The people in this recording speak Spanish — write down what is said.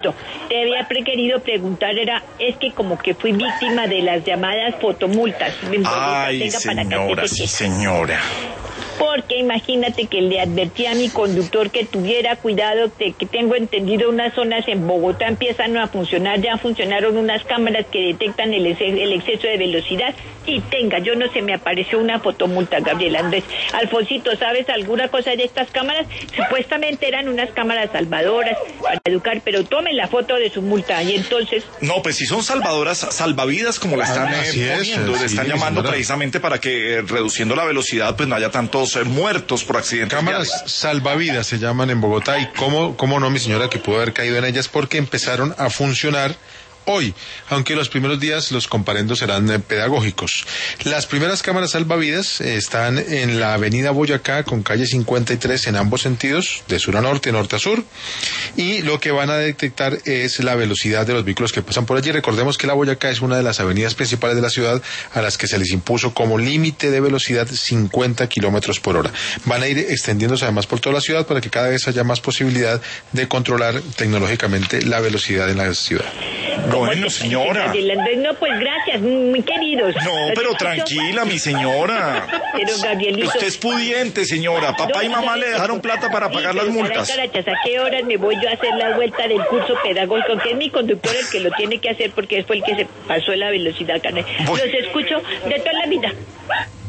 Te había querido preguntar, es que como que fui víctima de las llamadas fotomultas. Ay, señora, sí, señora. Porque imagínate que le advertí a mi conductor que tuviera cuidado, de que tengo entendido unas zonas en Bogotá empiezan a funcionar, ya funcionaron unas cámaras que detectan el exceso de velocidad y yo no sé, me apareció una fotomulta, Gabriel Andrés. Alfonsito, ¿sabes alguna cosa de estas cámaras? Supuestamente eran unas cámaras salvadoras para educar, pero tomen la foto de su multa y entonces... No, pues si son salvavidas como la están poniendo, le están llamando señora, precisamente para que reduciendo la velocidad pues no haya tantos muertos por accidentes. Cámaras salvavidas se llaman en Bogotá y cómo no, mi señora, que pudo haber caído en ellas porque empezaron a funcionar hoy, aunque los primeros días los comparendos serán pedagógicos. Las primeras cámaras salvavidas están en la avenida Boyacá con calle 53 en ambos sentidos, de sur a norte, norte a sur, y lo que van a detectar es la velocidad de los vehículos que pasan por allí. Recordemos que la Boyacá es una de las avenidas principales de la ciudad a las que se les impuso como límite de velocidad 50 kilómetros por hora. Van a ir extendiéndose además por toda la ciudad para que cada vez haya más posibilidad de controlar tecnológicamente la velocidad en la ciudad. Bueno, señora. No, pues gracias, muy queridos. No, pero tranquila, mi señora. Pero Gabrielito... Usted es pudiente, señora. Papá y mamá le dejaron plata para pagar las multas. Carachas, ¿a qué horas me voy yo a hacer la vuelta del curso pedagógico? Que es mi conductor el que lo tiene que hacer porque fue el que se pasó la velocidad, Los escucho de toda la vida.